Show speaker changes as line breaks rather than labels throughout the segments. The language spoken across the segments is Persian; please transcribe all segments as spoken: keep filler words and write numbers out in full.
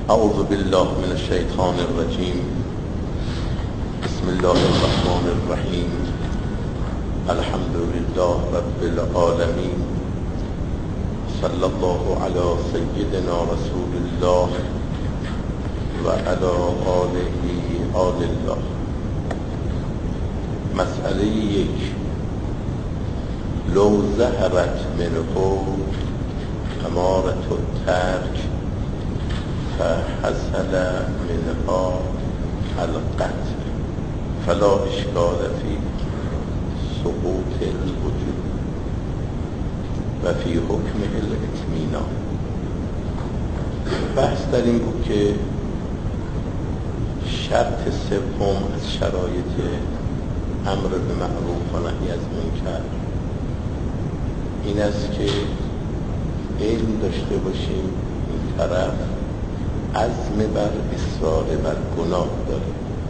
اعوذ بالله من الشیطان الرجیم. بسم الله الرحمن الرحیم. الحمد لله رب العالمین. صلی الله علی سیدنا رسول الله و علی آله آل الله. مسئله یک: لو ظهرت منه امارة الترک فحصل منها القتل فلا اشکال فی سقوط الوجوب و فی حکمه الاطمینان. بحث در این بود که شرط سوم از شرایط امر به معروف و نهی از منکر این است که علم داشته باشیم این طرف عزم بر اصرار بر گناه داره.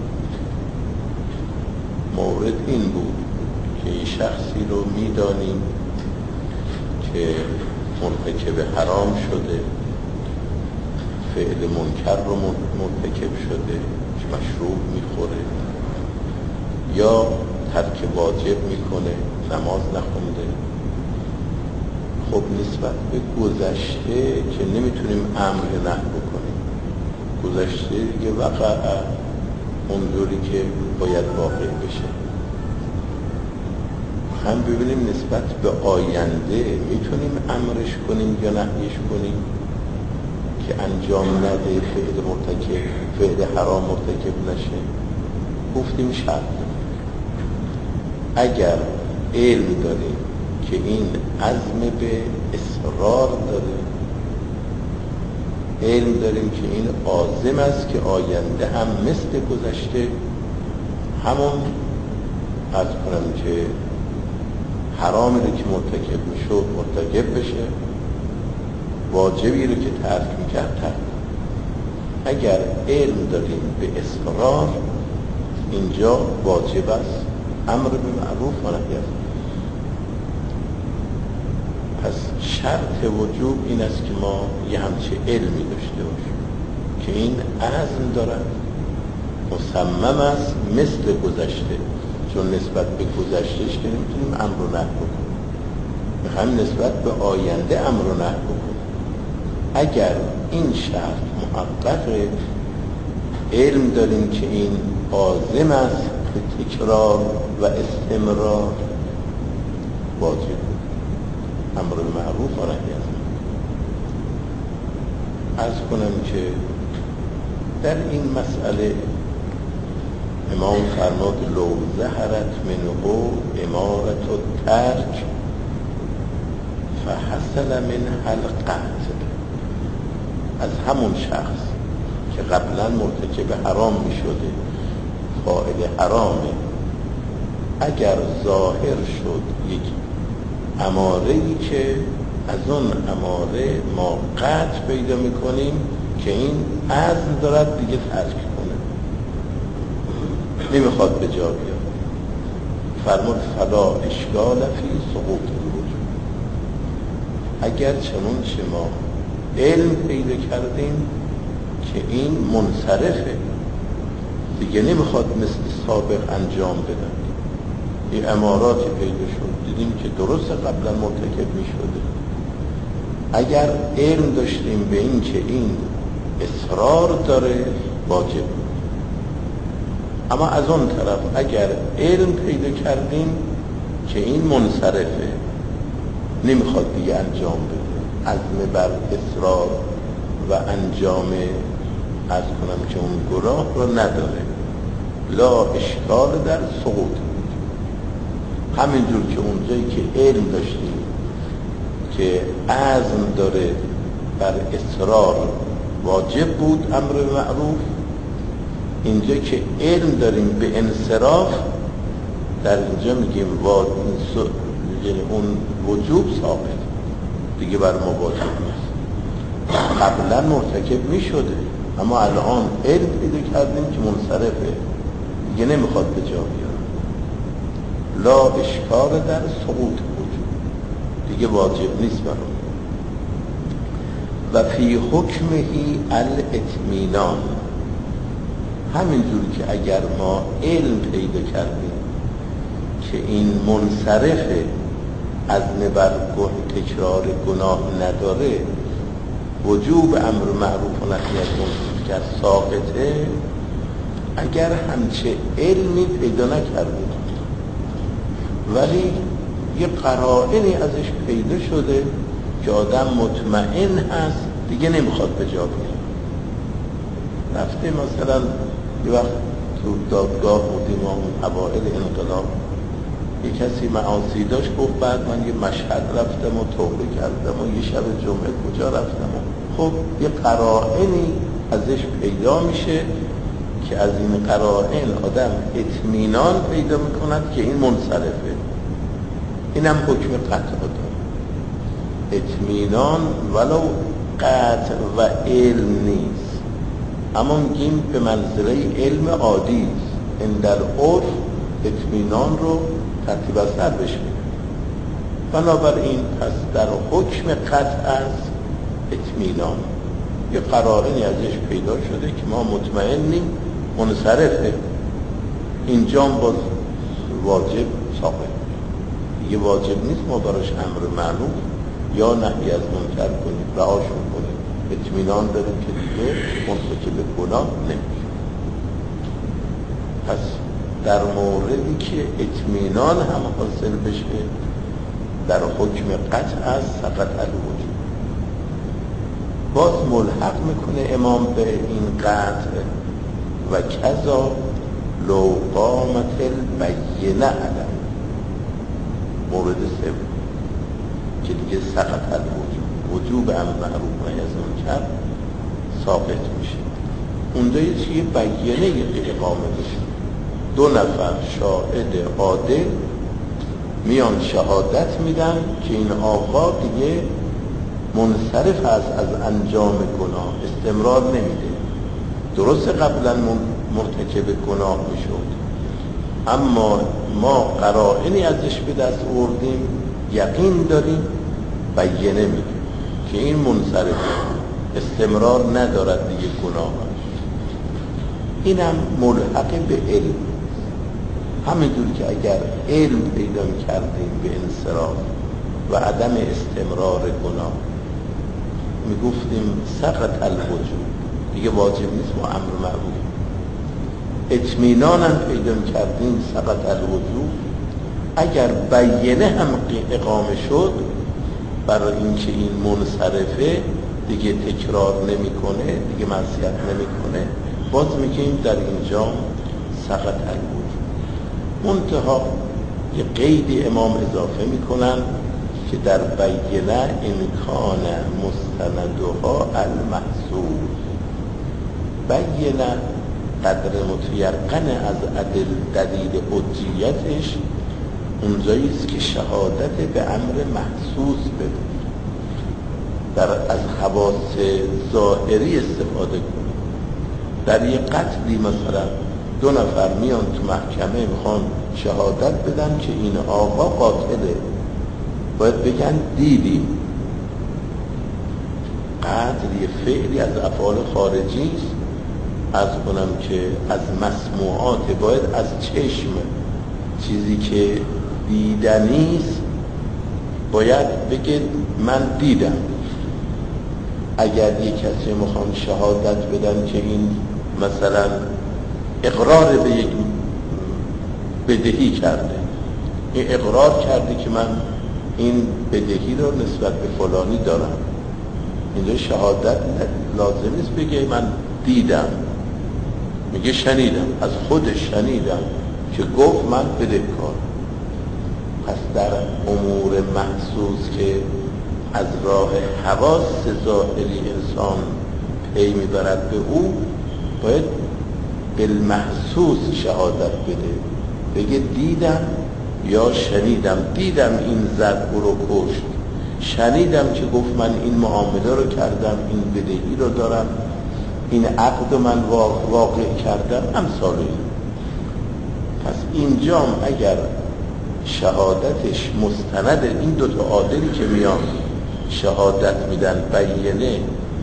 مورد این بود که این شخصی رو میدانیم که مرتکب حرام شده، فعل منکر رو مرتکب شده که مشروب میخوره یا ترک واجب میکنه، نماز نخونده. خب نسبت به گذشته که نمیتونیم امر نهی بکنیم، گذشته دیگه وقع اونجوری که باید واقع بشه. هم ببینیم نسبت به آینده میتونیم امرش کنیم یا نهیش کنیم که انجام نده، فعل مرتکب فعل حرام مرتکب نشه. گفتیم شرط اگر علم داریم که این عزم به اصرار داره، علم داریم که این عازم است که آینده هم مثل گذشته همون از کنم که حرامی رو که مرتکب میشد مرتکب بشه، واجبی رو که ترک میکرد ترک. اگر علم داریم به اصرار اینجا واجب است امر به معروف و نهی از منکر. پس شرط وجوب این است که ما یه همچه علمی داشته باشیم که این عزم دارد، مصمم است مثل گذشته، چون نسبت به گذشتهش که نمیتونیم امر و نهی بکنیم، میخوایم نسبت به آینده امر و نهی بکنیم. اگر این شرط محققه، علم داریم که این عازم است به تکرار و استمرار، واجب امر معروف و نهی از منکر. عرض کنم که در این مسئله امام فرمود لو ظهرت منه امارة الترک فحصل منها القتل. از همون شخص که قبلا مرتکب حرام می شده، فاعل حرامه، اگر ظاهر شد یک اماره‌ای که از اون اماره ما قطع پیدا میکنیم که این عزم دارد دیگه ترک کنه، نمیخواد به جا بیاد، فرمود فلا اشکال فی سقوط الوجوب. اگر چنون چه ما علم پیدا کردیم که این منصرفه، دیگه نمیخواد مثل سابق انجام بدن، این اماراتی پیدا شد، دیدیم که درست قبلا مرتکب می شده. اگر علم داشتیم به این که این اصرار داره، واجب. اما از اون طرف اگر علم پیدا کردیم که این منصرفه، نمیخواد دیگه انجام بده، عزم بر اصرار و انجام از کنم که اون گناه رو نداره، لا اشکال در سقوط. همینجور که اونجایی که علم داشتیم که عزم داره بر اصرار واجب بود امر معروف، اینجا که علم داریم به انصراف، در اینجا میگیم یعنی اون وجوب ثابت دیگه بر ما واجب نیست. قبلا مرتکب میشده اما الان علم پیدا کردیم که منصرفه، دیگه نمیخواد به جا بیاره، لا اشکال در سقوط وجوب، دیگه واجب نیست برام. و فی حکمهی الاطمینان. همینجوری که اگر ما علم پیدا کردیم که این منصرفه، عزم بر تکرار گناه نداره، وجوب امر معروف و نهی از منکر ساقطه، اگر همچه علمی پیدا نکردیم ولی یه قرائنی ازش پیدا شده که آدم مطمئن هست دیگه نمیخواد به جا بیاد. رفته مثلا یه وقت تو دادگاه بودیم و اون اوائل انقلاب، یه کسی معاصی داشت، گفت بعد من یه مشهد رفتم و توبه کردم و یه شب جمعه کجا رفتم و خب یه قرائنی ازش پیدا میشه که از این قرائن آدم اطمینان پیدا میکند که این منصرفه. اینم حکم قطع داره، اطمینان ولو قطع و علم نیست، اما میگیم به منزله علم عادی است. این در عرف اطمینان رو ترتیب اثر بشه. بنابراین پس در حکم قطع است اطمینان، یه قرائنی ازش پیدا شده که ما مطمئنیم منصرفه، اینجا باز واجب ساقط. دیگه واجب نیست ما براش امر معروف یا نهی از منکر کنیم، رعاشون کنیم، اطمینان داریم که دیگه مرتکب گناه نمیشه. پس در موردی که اطمینان هم حاصل بشه در حکم قطع از سقط الوجوب. باز ملحق میکنه امام به این قطع و کذا لو قامت البینه علم، مورد سوم که دیگه سقط الوجوب، وجوب امر معروف و نهی از منکر ساقط میشه. اونجا یه چیه بینه اقامه بشه، دو نفر شاهد عادل میان شهادت میدن که این آقا دیگه منصرف است از انجام گناه، استمرار نمیده. درست قبلا مرتکب گناه میشد، اما ما قرائنی ازش به دست آوردیم، یقین داریم، بینه میده که این منصرف استمرار ندارد دیگه گناهش. اینم ملحق به علم. همینجور که اگر علم پیدا کردیم به انصراف و عدم استمرار گناه، میگفتیم سقط الوجوب، دیگه واجب نیست ما امر معروف. اطمینان هم پیدا کردیم سقط الوجوب. اگر بینه هم اقامه شد برای اینکه این منصرفه دیگه تکرار نمیکنه، دیگه معصیت نمیکنه، باز میگیم در اینجا سقط الوجوب. منتها یه قید امام اضافه میکنن که در بینه امکان مستندها المحسوس. بینه قدر متیقن از عدل دلیل حجیتش اونجاییست که شهادت به امر محسوس بده، در از حواس ظاهری استفاده کنه. در یه قتلی مثلا دو نفر میان تو محکمه میخوان شهادت بدن که این آقا قاتله، باید بگن دیدیم. قتل یه فعلی از افعال خارجی است، از کنم که از مسموعات، باید از چشم چیزی که دیدنیست باید بگه من دیدم. اگر یک کسی میخوان شهادت بدن که این مثلا اقرار به یک بدهی کرده، این اقرار کرده که من این بدهی رو نسبت به فلانی دارم، اینجا شهادت لازم نیست بگه من دیدم، میگه شنیدم، از خودش شنیدم که گفت من بدهکار. پس در امور محسوس که از راه حواس ظاهری انسان پی میبرد به او، باید بالمحسوس شهادت بده، بگه دیدم یا شنیدم. دیدم این زد او رو کشت، شنیدم که گفت من این معامله رو کردم، این بدهی رو دارم، این عقد رو من واقع کردم، امثال این. پس اینجام اگر شهادتش مستند، این دوتا عادلی که میان شهادت میدن بینه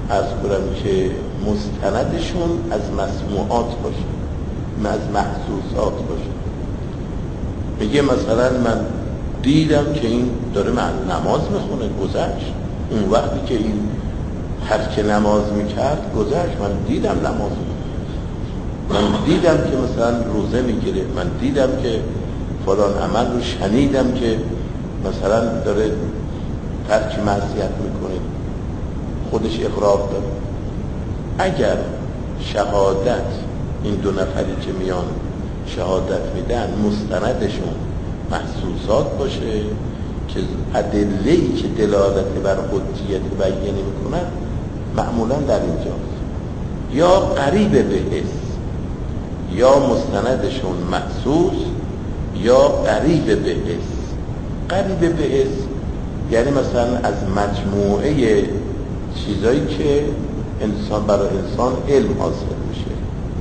عرض کنم که مستندشون از مسموعات باشه، از محسوسات باشه. میگه مثلا من دیدم که این داره من نماز میخونه، گذشت. اون وقتی که این ترک نماز میکرد گذشت، من دیدم نماز میکنه، من دیدم که مثلا روزه میگیره، من دیدم که فلان عمل رو شنیدم که مثلا داره ترک معصیت میکنه، خودش اقرار داره. اگر شهادت این دو نفری که میان شهادت میدن مستندشون محسوسات باشه که ادله‌ای که دلالت بر حجیت بیانه میکنن، معمولا در اینجاست یا قریب به حس، یا مستندشون محسوس یا قریب به حس. قریب به حس یعنی مثلا از مجموعه چیزایی که انسان برای انسان علم حاصل میشه،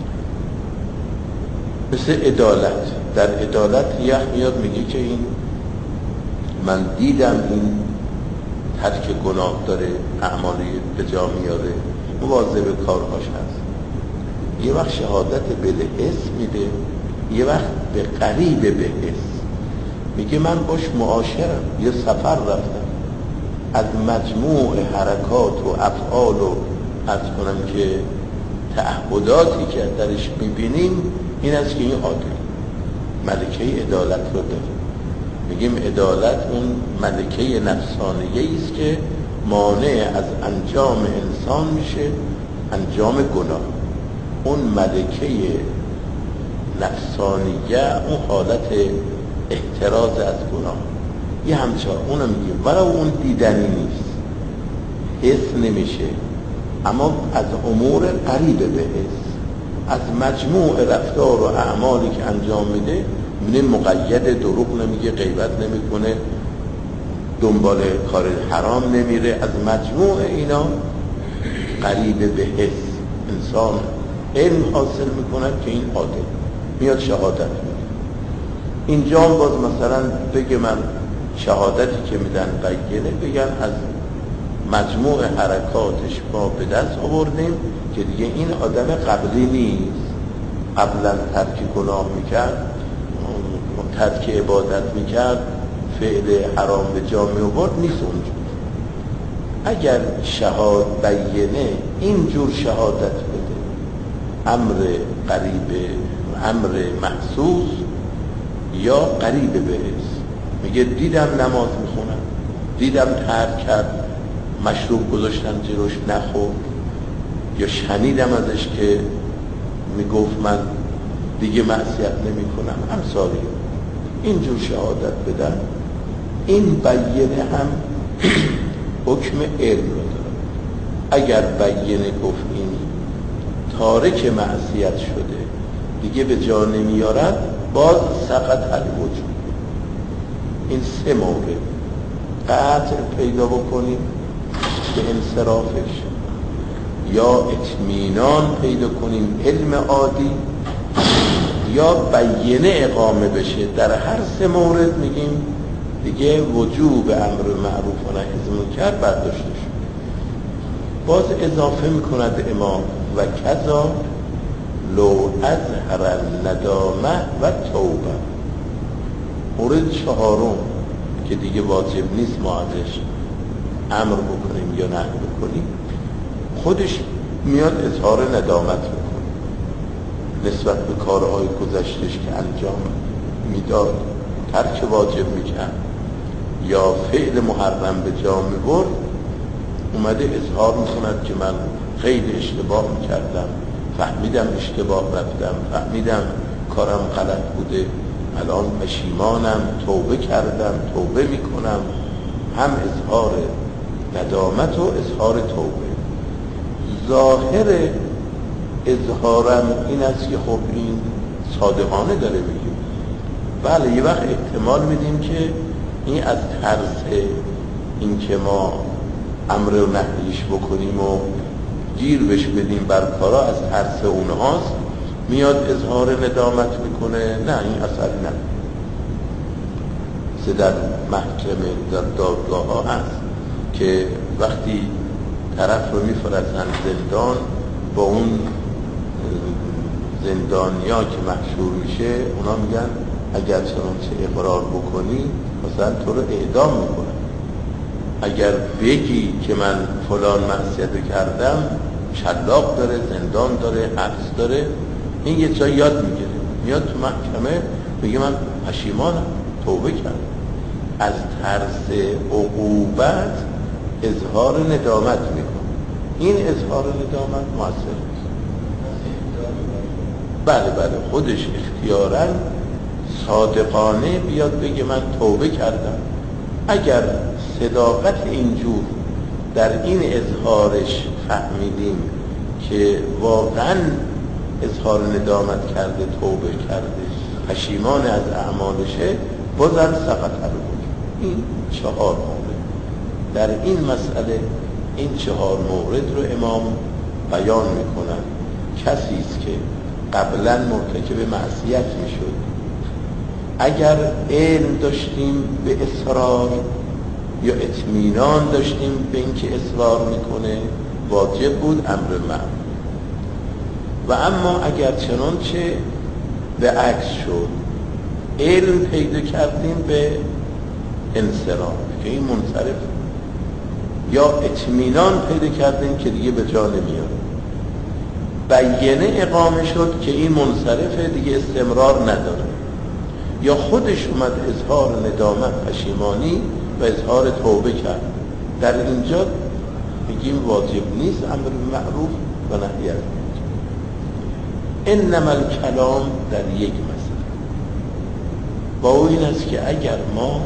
مثل عدالت. در عدالت یه میاد میگه که این من دیدم این ترک گناه داره، اعمالی به جا میاره، مواظب کارهاش هست. یه وقت شهادت به حس میده، یه وقت به قریب به حس میگه من باش معاشرم، یه سفر رفتم، از مجموع حرکات و افعال و عرض کنم که تعهداتی که درش میبینیم این است که این عادل ملکه عدالت رو داره. میگیم عدالت اون ملکه نفسانیه است که مانع از انجام انسان میشه، انجام گناه. اون ملکه نفسانیه اون حالت احتراز از گناه، یه همچنان اونو میگیم، ولی اون دیدنی نیست، حس نمیشه، اما از امور قریب به حس، از مجموع رفتار و اعمالی که انجام میده میبینه مقید، دروغ نمیگه، غیبت نمیکنه، دنبال کار حرام نمیره. از مجموع اینا قریب به حس انسان علم حاصل میکنه که این عادل میاد شهادت میده. اینجا باز مثلا بگه من شهادتی که میدن بینه، بگن از مجموع حرکاتش ما به دست آوردیم که دیگه این آدم قبلی نیست، قبلا ترک گناه میکرد، ترک عبادت میکرد، فعل حرام به جا می آورد، نیست اونجور. اگر شهاد بینه اینجور شهادت بده، امر قریب، امر محسوس یا قریب به حس، میگه دیدم نماز میخونم، دیدم ترک کرد، مشروب گذاشتن جلوش نخورد، یا شنیدم ازش که میگفت من دیگه معصیت نمی کنم، امثالی اینجور شهادت بدن، این بیانه هم حکم علم رو داره. اگر بیانه گفت این تارک معصیت شده دیگه به جا نمیارد، باز سقط الوجوب. این سه مورد قطع پیدا بکنیم به انصرافش، یا اطمینان پیدا کنیم علم عادی، یا بیانه اقامه بشه. در هر سه مورد میگیم دیگه وجوب امر معروف و نهی از منکر برداشته شد. باز اضافه میکند امام و کذا لو اظهر الندامه و توبه. مورد چهارم که دیگه واجب نیست ما ازش امر بکنیم یا نهی بکنیم، خودش میاد اظهار ندامت میکنه نسبت به کارهای گذشتش که انجام میداد، ترک واجب میکرد یا فعل محرم به جا میبرد، اومده اظهار میکند که من خیلی اشتباه میکردم، فهمیدم اشتباه رفتم، فهمیدم کارم غلط بوده، الان پشیمانم، توبه کردم، توبه میکنم. هم اظهار ندامت و اظهار توبه. ظاهر اظهارم این است که خب این صادقانه داره میگه، بله یه وقت احتمال میدیم که این از ترس این که ما امر و نهیش بکنیم و گیر بش بدیم بر کارا، از ترس اونهاست میاد اظهار ندامت میکنه. نه، این اصلا نه. در محکمه در دادگاه ها هست که وقتی طرف رو میفرستن زندان، با اون زندانیا که محشور میشه اونا میگن اگر چنانچه اقرار بکنی مثلا تو رو اعدام میکنن، اگر بگی که من فلان معصیت کردم شلاق داره، زندان داره، حبس داره. این یه جا یاد میگیره، میاد تو محکمه میگه من پشیمانم، توبه کردم. از طرز عقوبت اظهار ندامت میکنه. این اظهار ندامت موثر است. بله بله خودش اختیاراً صادقانه بیاد بگه من توبه کردم. اگر صداقت اینجور در این اظهارش فهمیدیم که واقعاً اظهار ندامت کرده، توبه کرده، پشیمان از اعمالشه، بازم سقط بود. این چهار مورد در این مسئله، این چهار مورد رو امام بیان میکنن. کسی است که قبلا مرتکب معصیت میشد، اگر علم داشتیم به اصرار یا اطمینان داشتیم به اینکه اصرار میکنه، واجب بود امر معروف. و اما اگر چنانچه به عکس شد، علم پیدا کردیم به انصراف که این منصرف، یا اطمینان پیدا کردیم که دیگه به جا نمیاد، بیانه اقامه شد که این منصرفه دیگه استمرار نداره، یا خودش اومد اظهار ندامت، پشیمانی و اظهار توبه کرد، در اینجا میگیم واجب نیست امر بالمعروف و نهی از منکر. انما الکلام در یک مسئله با او این است که اگر ما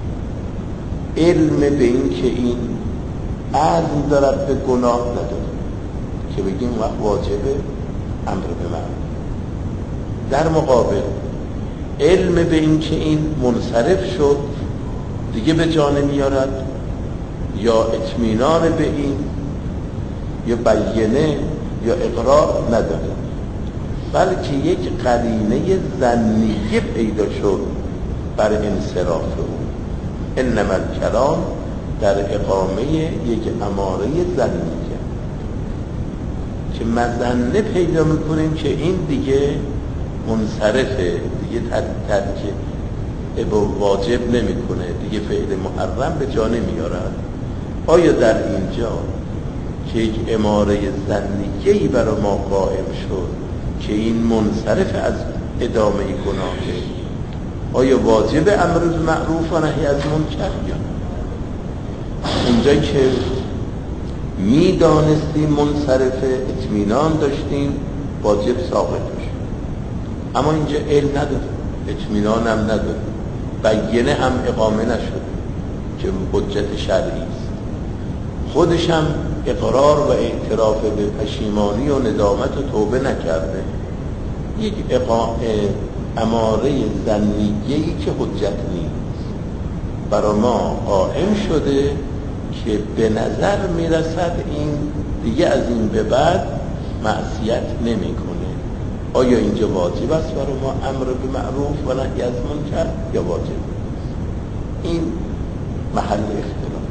علم به این که این عزم دارد به گناه نداریم که بگیم وقت واجبه امر به معروف، در مقابل علم به این که این منصرف شد دیگه به جا نمیارد، یا اطمینان به این، یا بیانه یا اقرار نداره، بلکه یک قرینه ظنیه پیدا شد بر انصراف او. انما الکلام در اقامه یک اماره ظنیه که مظنه پیدا میکنیم که این دیگه منصرفه، دیگه ترک واجب نمیکنه، دیگه فعل محرم به جا نمیارد. آیا در اینجا که یک اماره ظنیه‌ای برای ما قائم شد که این منصرف از ادامه گناهه، آیا واجب امر بالمعروف و نهی از منکر یا نه؟ اونجا که میدانستیم منصرفه، اطمینان داشتیم، واجب ساقط میشه. اما اینجا علم نداره، اطمینان هم نداره، بیانه هم اقامه نشد که حجت شرعی است، خودش هم اقرار و اعتراف به پشیمانی و ندامت و توبه نکرده، یک اماره ظنیه‌ای که حجت نیست، برای ما قائم شده که به نظر میرسد این دیگه از این به بعد معصیت نمیکنه. آیا اینجا واجب است برای ما امر به معروف و نهی از منکر یا واجب؟ این محل اختلاف.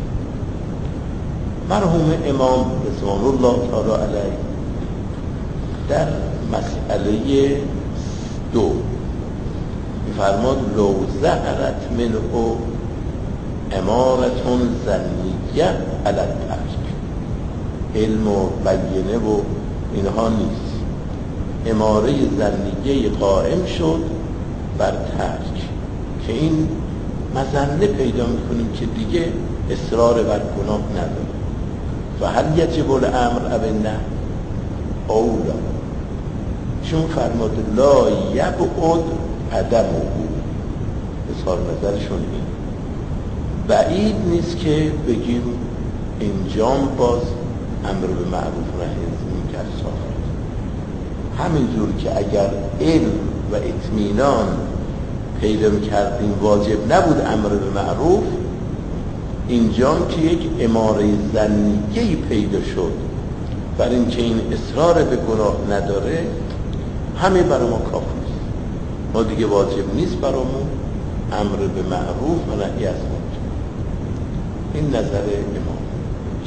مرحوم امام رضوان الله تعالی علیه در مسئله دو می‌فرماد لو ظهرت منه امارة ظنیه علی الترک، علم و بیانه و اینها نیست، اماره ظنیه قائم شد بر ترک، که این مظنه پیدا میکنیم که دیگه اصرار بر گناه نداره. و هل یجب الامر او نه اولا، چون فرماد لا یبعد عدمه، اظهار نظرشون این بعید نیست که بگیم انجام باز امر به معروف و نهی از منکر ساخت. همینجور که اگر علم و اطمینان پیدا کردیم واجب نبود امر به معروف، اینجا که یک اماره ظنیه‌ای پیدا شد بر این که این اصرار به گناه نداره، همه برای ما کافی است، ما دیگه واجب نیست برامون امر به معروف و نهی از منکر. این نظر امام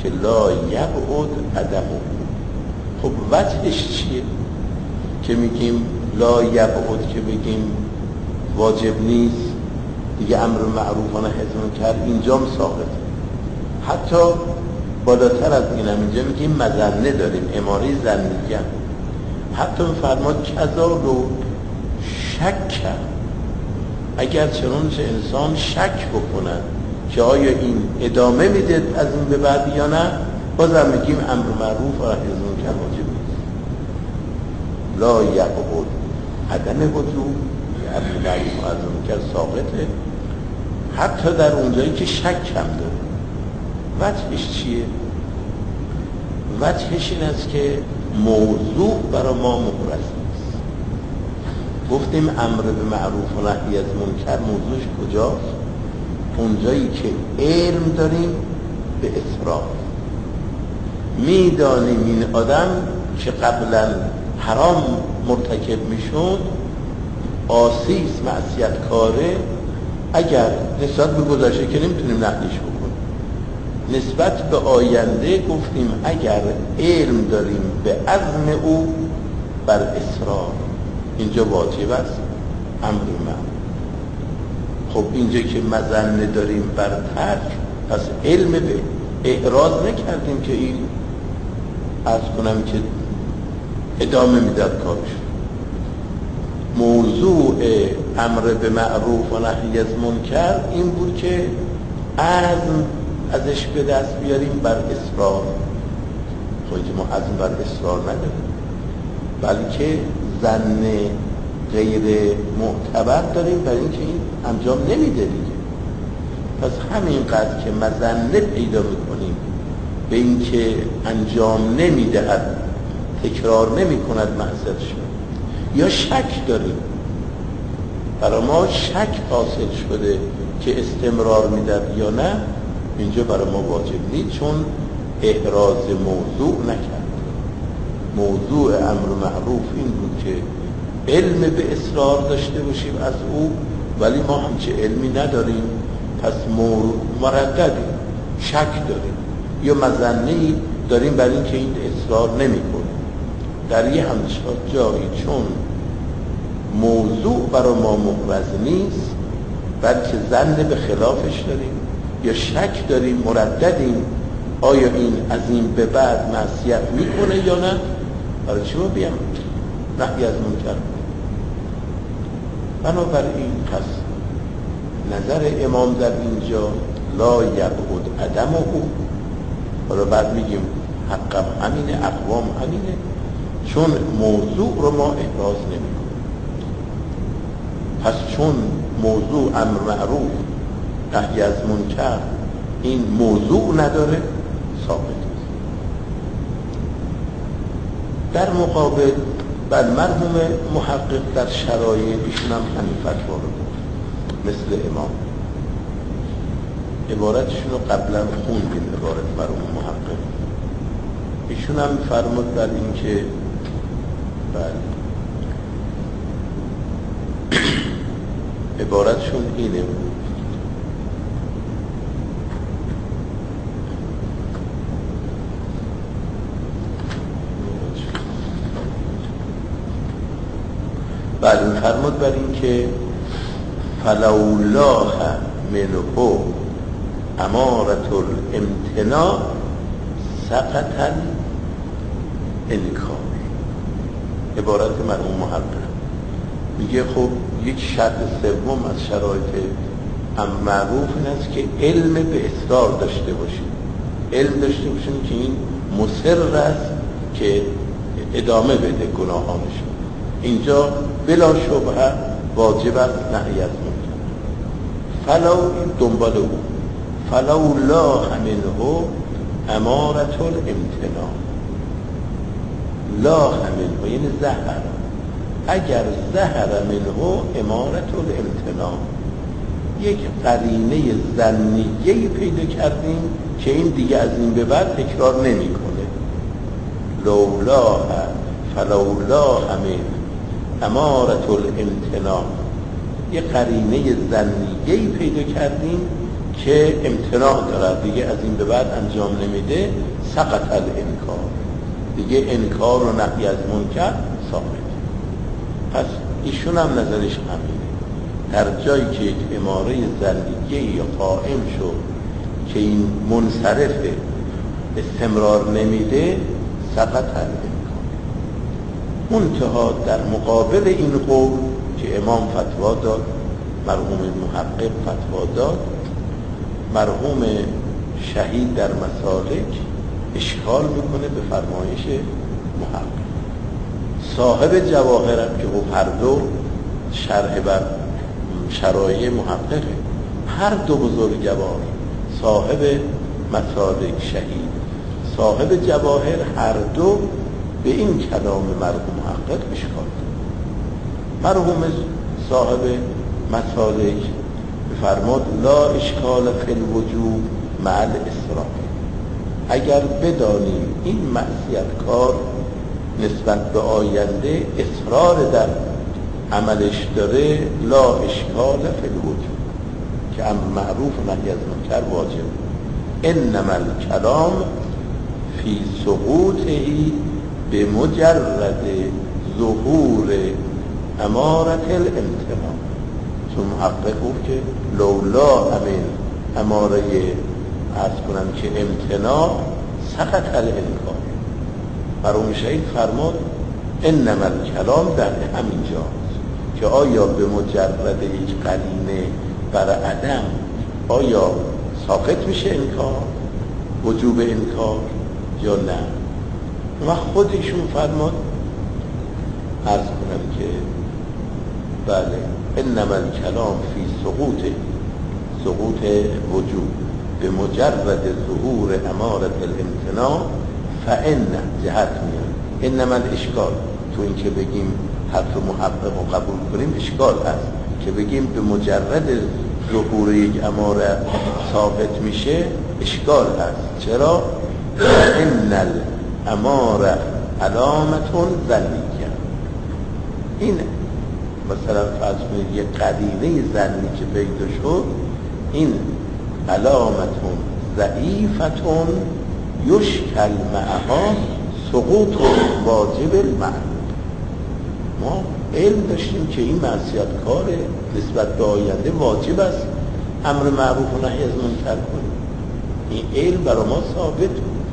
که لا یبعد عدمه. خب وجهش چیه که میگیم لا یبعد، که بگیم واجب نیست دیگه، امر معروف و نهی از منکر اینجام ساقطه. حتی بالاتر از اینم اینجا میگیم مظنه داریم، اماره ظنیه. حتی میفرماد کذا رو شک کرد، اگر چنانچه انسان شک بکنن که آیا این ادامه میده از این به بعد یا نه، بازم میگیم امر معروف و نهی از منکر واجب نیست. لا یبعد عدم وجوب، امر معروف و نهی از منکر ساقطه حتی در اونجایی که شک هم داره. وجهش چیه؟ وجهش این است که موضوع برای ما محرز نیست. گفتیم امر به معروف و نهی از منکر موضوعش کجاست؟ اونجایی که علم داریم به اصرار، میدانیم این آدم که قبلا حرام مرتکب میشد، آسیست، معصیت کاره، اگر نسبت به گذشته که نمیتونیم نقلش بکنیم، نسبت به آینده گفتیم اگر علم داریم به عزم او بر اصرار، اینجا واجب است امر معروف. خب اینجا که مظنه داریم بر ترک، پس علم به اعراض نکردیم که این عرض کنم که ادامه میداد کارش. موضوع امر به معروف و نهی از منکر این بود که عزم ازش به دست بیاریم بر اصرار. خب اینجا ما عزم بر اصرار نداریم، بلکه ظن غیر معتبر داریم برای اینکه این انجام نمیده دیگه. پس همینقدر که مظنه پیدا میکنیم به اینکه انجام نمیدهد، تکرار نمی کند معصیتش، یا شک داریم، برای ما شک حاصل شده که استمرار میدهد یا نه، اینجا برای ما واجب نیست، چون احراز موضوع نکرد. موضوع امر معروف این بود که علم به اصرار داشته باشیم از او، ولی ما همچه علمی نداریم، پس مرددیم، شک داریم یا مظنه‌ای داریم برای اینکه این اصرار نمی کنیم. در یه همچنان جایی چون موضوع برای ما محرز نیست، بلکه ظن به خلافش داریم یا شک داریم، مرددیم آیا این از این به بعد معصیت میکنه یا نه، برای چی ما بیام نهی از منکر. بنابراین پس نظر امام در اینجا لا یبعد عدمه، حالا بعد میگیم حقم همینه، اقوام همینه، چون موضوع رو ما احراز نمی کنیم. پس چون موضوع امر معروف نهی از منکر این موضوع نداره، ثابت است. در مقابل بل مرحوم محقق در شرایع ایشون هم همین فتوا رو مثل امام، عبارتشون رو قبلا خوندیم، عبارت مرحوم محقق ایشون هم فرمود بر این که بله عبارتشون اینه، بله فرمود بر این که فلولا منه امارة الامتناع سقط الانکار. عبارت مرحوم محقق میگه خب یک شرط سوم از شرایط امر معروف این است که علم به اصرار داشته باشیم، علم داشته باشیم که این مصر است که ادامه بده گناهانش. اینجا بلا شبهه واجب است نهی از منکر. فلو دنبال او فلو لا منه امارة الامتناع، لا منه یعنی زهر، اگر زهر منه امارة الامتناع، یک قرینه ظنیه‌ای پیدا کردیم که این دیگه از این به بعد تکرار نمی کنه. لولا فلولا همین امارة الامتناع، یک قرینه ظنیه‌ای پیدا کردیم که امتناع دارد، دیگه از این به بعد انجام نمیده، سقط الانکار، دیگه انکار و نهی از منکر ثابت. پس ایشون هم نظرش همینه، در جایی که یک اماره زندگی قائم شد که این منصرفه، استمرار نمیده، سقط الانکار. منتها در مقابل این قول که امام فتوا داد، مرحوم محقق فتوا داد، مرحوم شهید در مسالک اشکال میکنه به فرمایش محقق. صاحب جواهرم که او هر دو شرح بر شرایع محققه، هر دو بزرگوار، صاحب مسالک شهید، صاحب جواهر، هر دو به این کلام مرحوم محقق اشکال داد. مرحوم صاحب مسالک فرمود لا اشکال فی الوجوب مع الاسراف. اگر بدانیم این معصیت کار نسبت به آینده اصرار در عملش داره، لا اشکال فی الوجوب، که امر معروف و نهی از منکر واجب. انما الکلام فی سقوطه به مجرد ظهور امارت الامتناع. چون محقق گفت که لولا همین اماره عرض کنم که امتناع سقط الانکار. مرحوم شهید فرمود انما الکلام در همین جاست که آیا به مجرد یک قرینه بر عدم آیا ساقط میشه انکار، وجوب انکار یا نه. و خودشون فرمود عرض کنم که بله انما الکلام فی سقوط سقوط وجوب به مجرد ظهور امارت الامتناع فان جهت میاد. انما الاشکال تو این که بگیم حرف محقق رو قبول کنیم اشکال هست، که بگیم به مجرد ظهور یک اماره ثابت میشه اشکال هست. چرا؟ ان الاماره علامتون ظنیه. این مثلا فرض کنید یک قرینه ظنی که پیدا شد، این علامتون ضعیفتون یشکل معها سقوط واجب المعلوم. ما علم داشتیم که این معصیت کاره نسبت به آینده واجب است امر معروف و نهی از منکر کنیم. این علم برای ما ثابت بود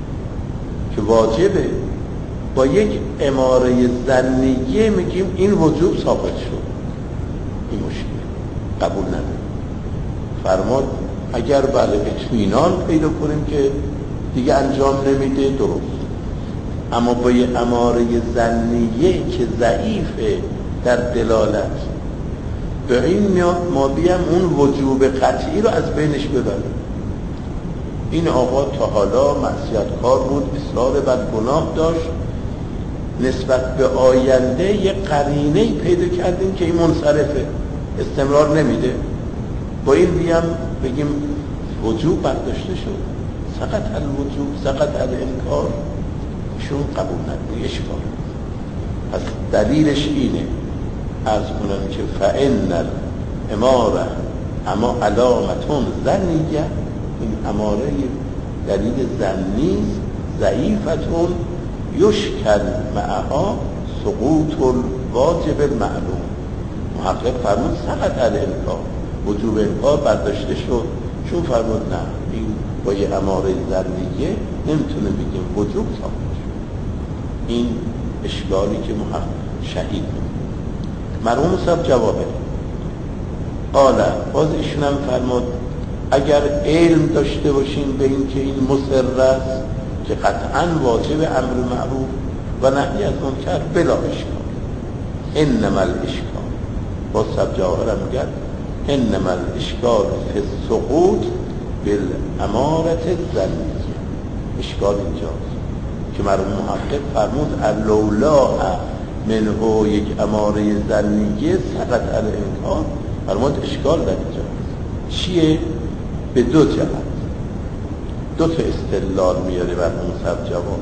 که واجبه. با یک اماره ظنیه میگیم این وجوب ثابت شد، این مشکل قبول نداره. فرمود اگر بله اطمینان پیدا کنیم که دیگه انجام نمیده درست، اما با یه اماره ظنیه که ضعیفه در دلالت به این میاد ما بیم اون وجوب قطعی رو از بینش ببریم. این آقا تا حالا معصیتکار بود، اصرار بر گناه داشت، نسبت به آینده یه قرینه‌ای پیدا کردیم که این منصرفه، استمرار نمیده، با این بیم بگیم وجوب برداشته شد، سقط الوجوب سقط الانکار، شون قبول نداره، اشکال. پس دلیلش اینه، عرض کنم که فإن الاماره اما علامتون ظنیه، این اماره دلیل ظنی ضعیفتون یشکل معها سقوط الواجب المعلوم. محقق فرمود سقط الانکار، وجوب انکار برداشته شد. چون فرمود نه، این با یه اماره ظنیه نمیتونه بگیم وجوب ثابت شد. این اشکالی که محقق شهید بود. مرحوم صاحب جوابه قاله، باز ایشون هم فرمود اگر علم داشته باشین به این که این مصر است که قطعا واجب امر معروف و نهی از منکر بلا اشکال. انما الاشکال، باز صاحب جواهر هم میگه انما الاشکال فی السقوط بالامارة الظنیه. اشکال اینجاست که مرحوم محقق فرمود اللولا منه یک اماره ظنیه سقط الانکار. فرمود اشکال در اینجا چیه؟ به دو جهت، دو تا استدلال میاره مرحوم صاحب جواب.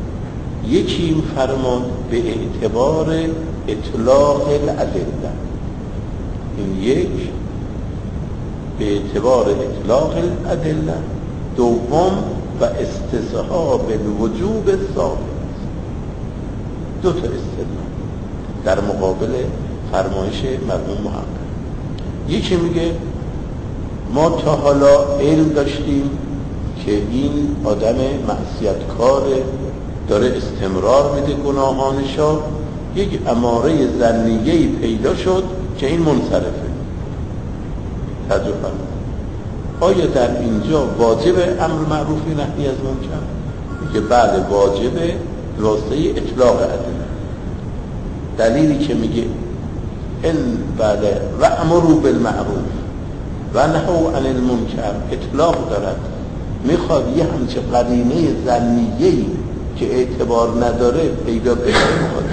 یکی فرمود به اعتبار اطلاق الادله، این یک به اعتبار اطلاق الادله، دوم و استصحاب الوجوب ثابت. دو تا استدلال در مقابل فرمایش مرحوم محقق. یکی میگه ما تا حالا علم داشتیم که این آدم معصیتکاره، داره استمرار میده گناهانشا، یک اماره ظنیه‌ای پیدا شد که این منصرفه. توجه فرمایید. آیا در اینجا واجب امر معروف نهی از منکر؟ میگه بله واجبه، راسته اطلاق ادله. دلیلی که میگه ان بله و امروا بالمعروف و نهوا عن المنکر اطلاق دارد، میخواد یه همچه قرینه ظنیه‌ای که اعتبار نداره پیدا بشه. میخواد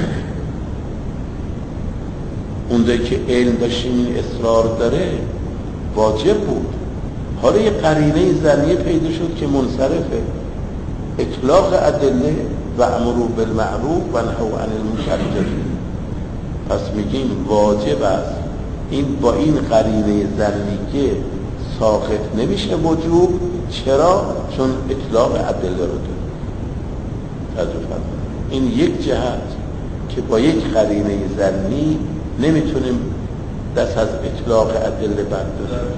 اونجایی که علم داشتیم این اصرار داره واجب بود، حالا یه قرینه ظنیه پیدا شد که منصرفه، اطلاق ادله و امروا بالمعروف و نهوا عن المنکر جدید. پس میگیم واجب است این با این قرینه ظنیه ساقط نمیشه وجوب. چرا؟ چون اطلاق ادله رو داره. توجه فرمایید. این یک جهت که با یک قرینه ظنی نمیتونیم دست از اطلاق ادله برداریم.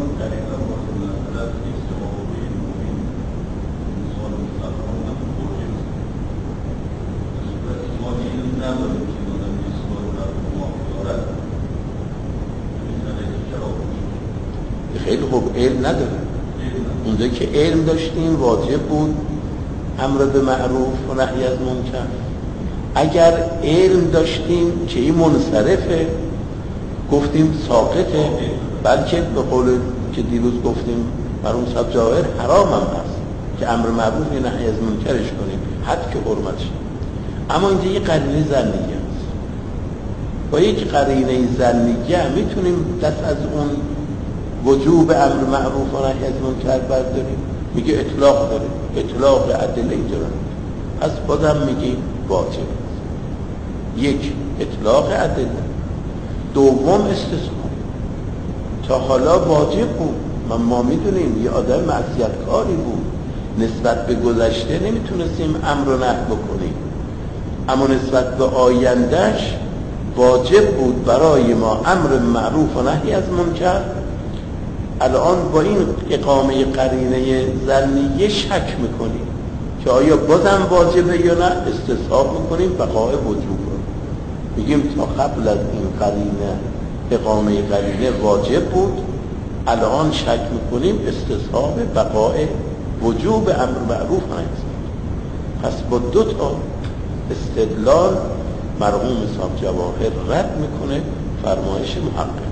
خیلی خوب، علم نداره. اونجا که علم داشتیم واجب بود امر به معروف و نهی از منکر. اگر علم داشتیم که این منصرفه گفتیم ساقطه، بلکه به قول که دیروز گفتیم مرحوم صاحب جواهر حرام هم هست که امر معروف و نهی از منکرش کنیم، حد که حرمتش. اما اینجا یه قرینه ظنیه است. با یک قرینه ظنیه میتونیم دست از اون وجوب امر معروف و نهی از منکر برداریم. میگه اطلاق داره، اطلاق ادله داره. پس بازم میگیم واجب. یک اطلاق ادله، دوم استثناء. تا حالا واجب بود، ما, ما میدونیم یه آدم معصیتکاری بود، نسبت به گذشته نمیتونستیم امر و نهی بکنیم، اما نسبت به آیندهش واجب بود برای ما امر معروف و نهی از منکر. الان با این اقامه قرینه ظنیه شک میکنیم که آیا بازم واجبه یا نه، استصحاب میکنیم بقای وجوب رو. میگیم تا قبل از این قرینه اقامه قرینه واجب بود، الان شک میکنیم استصحاب بقای وجوب امر معروف هست. پس با دو تا استدلال مرحوم صاحب جواهر رد میکنه فرمایش محقق.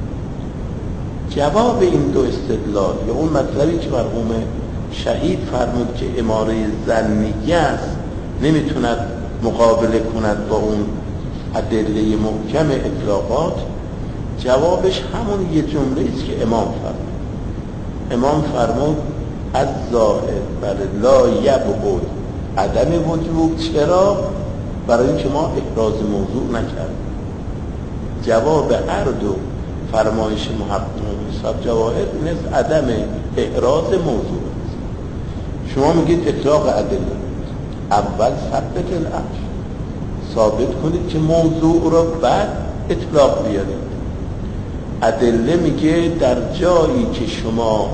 جواب این دو استدلال یا اون مطلبی که مرحوم شهید فرمود که اماره ظنیه است، نمیتوند مقابله کند با اون ادله محکم اطلاقات، جوابش همون یه جمله است که امام فرمود. امام فرمود از ظاهر بل لا یبعد عدم وجوب. چرا؟ برای اینکه ما احراز موضوع نکردیم. جواب هر دو فرمایش محقق صاحب جواهر نیست عدم احراز موضوع است. شما میگید اطلاق ادله، اول ثبت الاصل، ثابت کنید که موضوع رو بعد اطلاق بیارید. ادله میگه در جایی که شما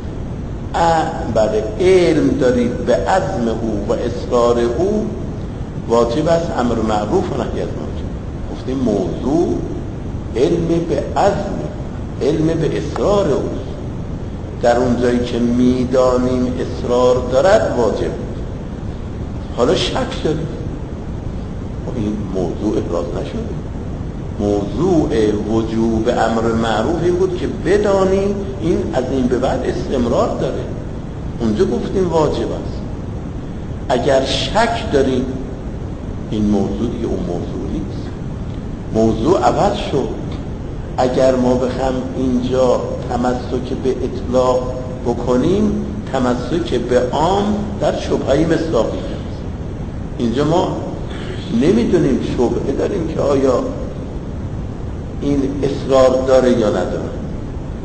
برای علم دارید به عزم او و اصرار او، واجب است امر معروف و نهی از منکر. گفتیم موضوع علم به عزم، علم به اصرار او. در اون جایی که میدانیم اصرار دارد واجب. حالا شک داریم، این موضوع ابراز نشده. موضوع وجوب امر معروف این بود که بدانیم این از این به بعد استمرار داره. اونجا گفتیم واجب است. اگر شک داریم این موضوع دیگه اون موضوع نیست، موضوع عوض شد. اگر ما بخوام اینجا تمسک به اطلاق بکنیم، تمسک به عام در شبهه مصداقی هست. اینجا ما نمیدونیم، شبهه داریم که آیا این اصرار داره یا نداره.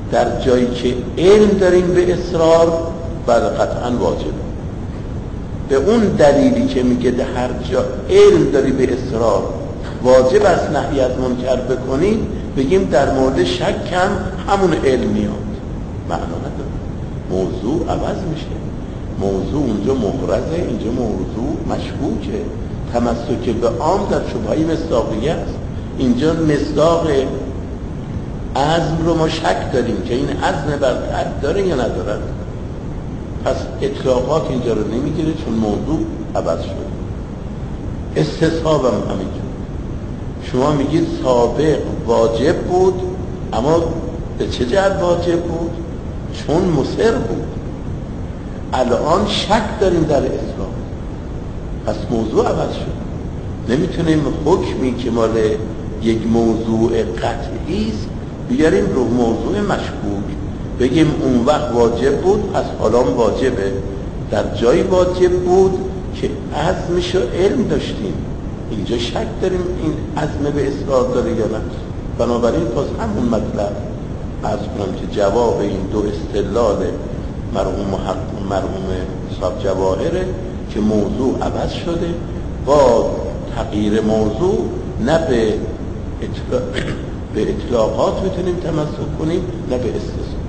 در جایی که علم داریم به اصرار بعد قطعا واجب. به اون دلیلی که میگه در هر جا علم داری به اصرار واجب است نهی از منکر بکنی، بگیم در مورد شک هم همون علم میاد، معنا نداره، موضوع عوض میشه. موضوع اونجا محرزه، اینجا موضوع مشکوکه. تمسک به عام در شبهه مصداقیه است. اینجا مصداق عزم رو ما شک داریم که این عزم بر ترک داره یا ندارد، پس اطلاقات اینجا رو نمیگیره چون موضوع عوض شده. استصحاب هم همینجور. شما میگید سابق واجب بود، اما به چه جهت واجب بود؟ چون مصر بود. الان شک داریم در اسلام، پس موضوع عوض شد. نمیتونیم حکمی که مال یک موضوع قطعی است بیاریم رو موضوع مشکوک، بگیم اون وقت واجب بود پس حالا واجبه. در جایی واجب بود که عزمش رو علم داشتیم، اینجا شک داریم این عزم به اصرار داره یا نه. بنابراین پس همون مطلب عرض کنم که جواب این دو استدلال مرحوم محقق مرحوم صاحب جواهره که موضوع عوض شده، با تغییر موضوع نه به اطلاق به اطلاقات میتونیم تمسک کنیم نه به استثناء.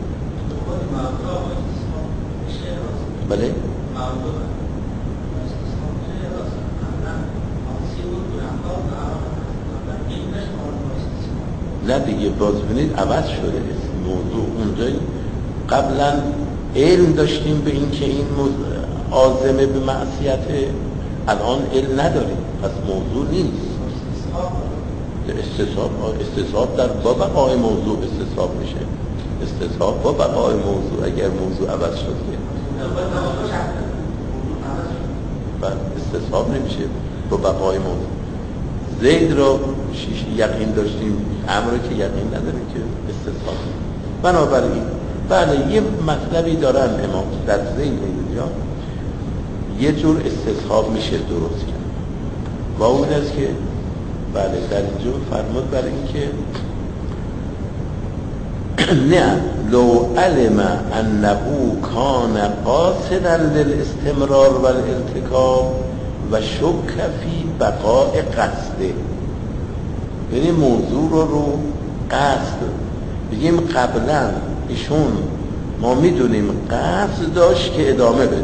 بله؟ نه دیگه باز بینید عوض شده موضوع. اونجا قبلا علم داشتیم به این که این عازمه به معصیت، الان علم نداریم، پس موضوع نیست. استصحاب استصحاب در با بقای موضوع استصحاب میشه. استصحاب با بقای موضوع اگر موضوع عوض شد که بعد استصحاب نمیشه با بقای موضوع. زید را شیش یقین داشتیم، امر که یقین نداریم که استصحاب. بنابراین بله یه مطلبی دارن امام در زید اینجا یه جور استصحاب میشه درست کرد. با اون است که بله در اینجا فرمود برای این که نه لو علم انه کان قاصدا للاستمرار والارتکاب و شک فی بقاء قصده. یعنی موضوع رو رو قصد بگیم قبلا ایشون ما میدونیم قصد داشت که ادامه بده،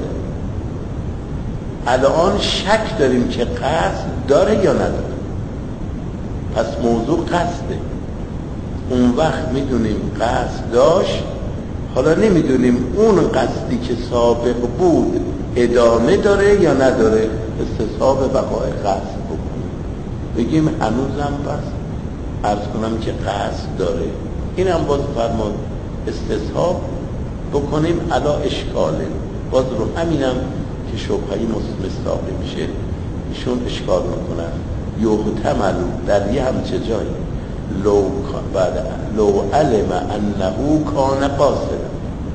الان شک داریم که قصد داره یا نداره، پس موضوع قصده. اون وقت میدونیم قصد داشت، حالا نمیدونیم اون قصدی که سابق بود ادامه داره یا نداره، استصحاب بقای قصد بکنیم، بگیم هنوزم بس عرض کنم که قصد داره. این هم باز فرمان استصحاب بکنیم علا اشکاله. باز رو همینم که شبههی مستاقی میشه ایشون اشکال میکنن. یحتمل در یه همچه جایی لو, لو علم انه کان قاصدا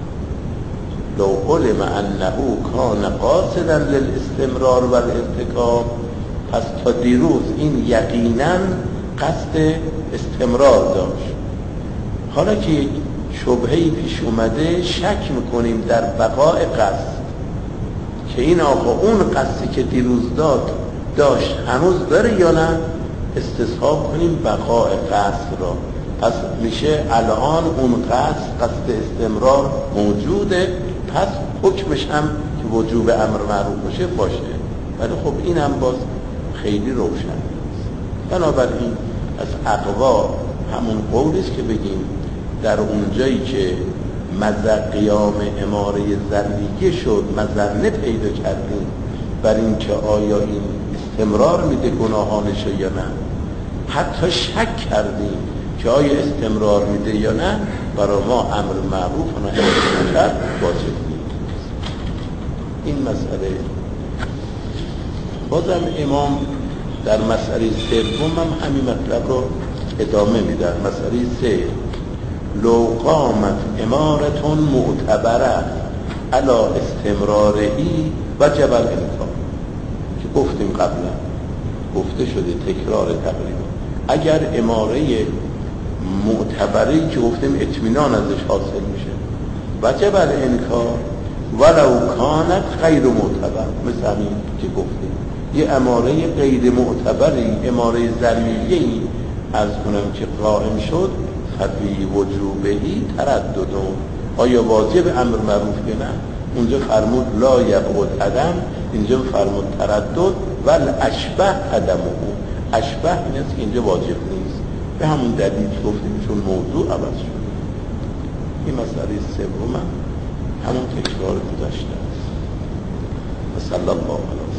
لو علم انه کان قاصدا للاستمرار والارتکاب، پس تا دیروز این یقینا قصد استمرار داشت. حالا که شبهه‌ای پیش اومده شک میکنیم در بقاء قصد که این آقا اون قصدی که دیروز داد داشت هنوز داره یا نه، استصحاب کنیم بقاء قصد را. پس میشه الان اون قصد قصد استمرار موجوده، پس حکمش هم که وجوب امر معروف باشه باشه. ولی خب این هم باز خیلی روشن نیست. بنابراین از اقوا همون قولیست که بگیم در اونجایی که مزه قیام اماره ذریه شد مظنه پیدا کردیم بر این که آیا این استمرار میده گناهانش یا نه، حتی شک کردیم که آیا استمرار میده یا نه، برای ما امر معروف و نهی از منکر واجب نیست. این مسئله. بازم امام در مسئله سوم هم همین مطلب رو ادامه میدن. مسئله سه لو قامت امارتون معتبره علا استمرارهی وجب الانکار، که گفتیم قبلا گفته شده تکرار تقریبا. اگر اماره معتبری که گفتیم اطمینان ازش حاصل میشه. وجب الانکار ولو کانت غیر معتبر، مثل همین که گفتیم یه اماره غیر معتبری، اماره ضمیری از کنم که قائم شد، ففی وجوبهی ترددون، آیا واجب امر معروف که نه؟ اونجا فرمود لا یبعد عدم، اینجا فرمود تردد. ول اشبه عدمه، اشبه این است که اینجا واجب نیست، به همون دلیل گفتیم چون موضوع عوض شد. این مسئله سوم همون تکرار گذشته است. و صلی الله علیه